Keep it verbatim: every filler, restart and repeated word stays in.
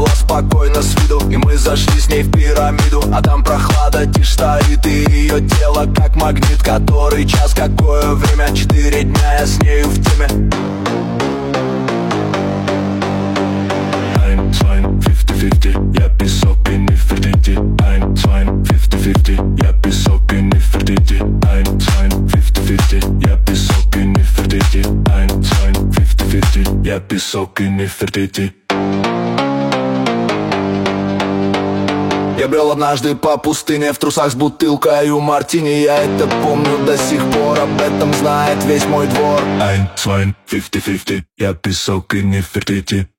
была спокойна с виду, и мы зашли с ней в пирамиду. А там прохлада, тишь стоит, и ее тело как магнит. Который час, какое время? Четыре дня я с нею в теме. Ein, zwei, fifty fifty, я песок и Нефертити. Ein, zwei, fifty fifty, я песок и Нефертити. Ein, zwei, fifty fifty, я песок и Нефертити. Ein, zwei, fifty fifty, я песок и Нефертити. Я брел однажды по пустыне в трусах с бутылкой у мартини. Я это помню до сих пор, об этом знает весь мой двор. Ein, zwei, fifty fifty, я песок и Нефертити.